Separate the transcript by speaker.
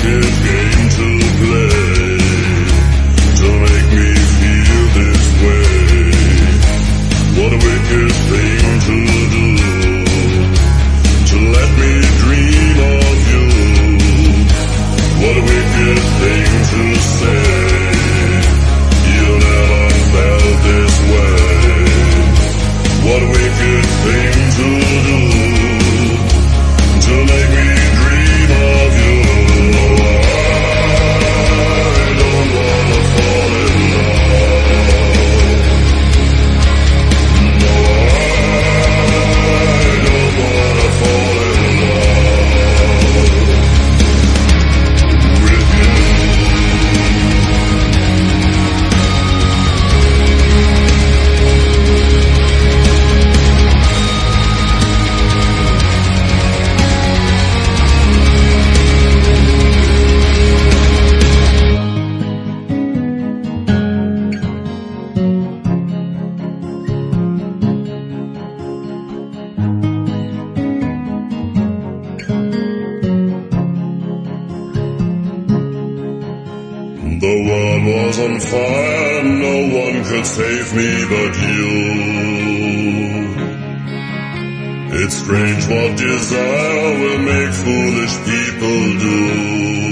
Speaker 1: wicked game to play, to make me feel this way. What a wicked thing to do, to let me dream of you. What a wicked thing to say, you never felt this way. What a wicked thing to do, to make me dream of you. I don't wanna fall in love. No, I don't wanna fall in love with you. The world was on fire, no one could save me but you. It's strange what desire will make foolish people do.